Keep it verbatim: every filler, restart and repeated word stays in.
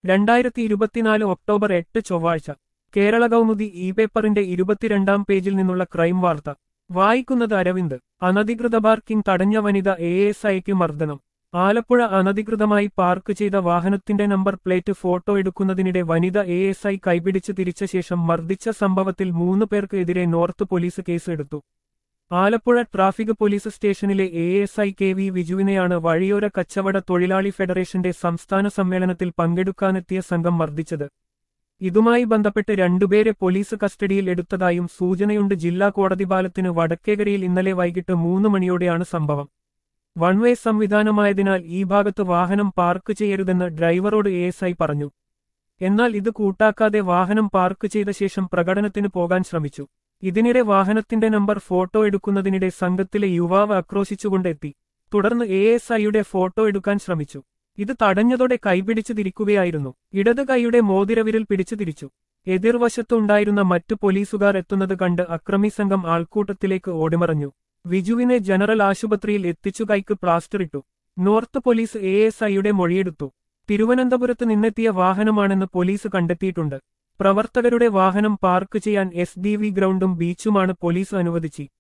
രണ്ടായിരത്തി ഇരുപത്തിനാല് ഒക്ടോബർ എട്ട് ചൊവ്വാഴ്ച കേരള കൗമുദി ഇ പേപ്പറിന്റെ ഇരുപത്തിരണ്ടാം പേജിൽ നിന്നുള്ള ക്രൈം വാർത്ത വായിക്കുന്നത് അരവിന്ദ്. അനധികൃത പാർക്കിംഗ് തടഞ്ഞ വനിത എ എസ് ഐക്ക് മർദ്ദനം. ആലപ്പുഴ അനധികൃതമായി പാർക്ക് ചെയ്ത വാഹനത്തിന്റെ നമ്പർ പ്ലേറ്റ് ഫോട്ടോ എടുക്കുന്നതിനിടെ വനിത എ എസ് ഐ കൈപിടിച്ച് തിരിച്ച ശേഷം മർദ്ദിച്ച സംഭവത്തിൽ മൂന്ന് പേർക്ക് എതിരെ നോർത്ത് പോലീസ് കേസ് എടുത്തു. ആലപ്പുഴ ട്രാഫിക് പോലീസ് സ്റ്റേഷനിലെ A S I K V വിജുവിനെയാണ് വഴിയോര കച്ചവട തൊഴിലാളി ഫെഡറേഷന്റെ സംസ്ഥാന സമ്മേളനത്തിൽ പങ്കെടുക്കാനെത്തിയ സംഘം മർദ്ദിച്ചത്. ഇതുമായി ബന്ധപ്പെട്ട് രണ്ടുപേരെ പോലീസ് കസ്റ്റഡിയിൽ എടുത്തതായും സൂചനയുണ്ട്. ജില്ലാ കോടതി പാലത്തിന് വടക്കേകരയിൽ ഇന്നലെ വൈകിട്ട് മൂന്ന് മണിയോടെയാണ് സംഭവം. വൺവേ സംവിധാനമായതിനാൽ ഈ ഭാഗത്ത് വാഹനം പാർക്ക് ചെയ്യരുതെന്ന് ഡ്രൈവറോട് എ എസ് ഐ പറഞ്ഞു. എന്നാൽ ഇത് കൂട്ടാക്കാതെ വാഹനം പാർക്ക് ചെയ്ത ശേഷം പ്രകടനത്തിന് പോകാൻ ശ്രമിച്ചു. ഇതിനിടെ വാഹനത്തിന്റെ നമ്പർ ഫോട്ടോ എടുക്കുന്നതിനിടെ സംഘത്തിലെ യുവാവ് ആക്രോശിച്ചുകൊണ്ടെത്തി. തുടർന്ന് എ എസ് ഐയുടെ ഫോട്ടോ എടുക്കാൻ ശ്രമിച്ചു. ഇത് തടഞ്ഞതോടെ കൈപിടിച്ചു തിരിക്കുകയായിരുന്നു. ഇടത് കൈയുടെ മോതിരവിരൽ പിടിച്ചു തിരിച്ചു. എതിർവശത്തുണ്ടായിരുന്ന മറ്റു പോലീസുകാർ എത്തുന്നത് കണ്ട് അക്രമി സംഘം ആൾക്കൂട്ടത്തിലേക്ക് ഓടിമറഞ്ഞു. വിജുവിനെ ജനറൽ ആശുപത്രിയിൽ എത്തിച്ചു. കൈക്ക് പ്ലാസ്റ്ററിട്ടു. നോർത്ത് പോലീസ് എ എസ് ഐയുടെ മൊഴിയെടുത്തു. തിരുവനന്തപുരത്ത് നിന്നെത്തിയ വാഹനമാണെന്ന് പോലീസ് കണ്ടെത്തിയിട്ടുണ്ട്. പ്രവർത്തകരുടെ വാഹനം പാർക്ക് ചെയ്യാൻ എസ് ഡി വി ഗ്രൗണ്ടും ബീച്ചുമാണ് പോലീസ് അനുവദിച്ചി.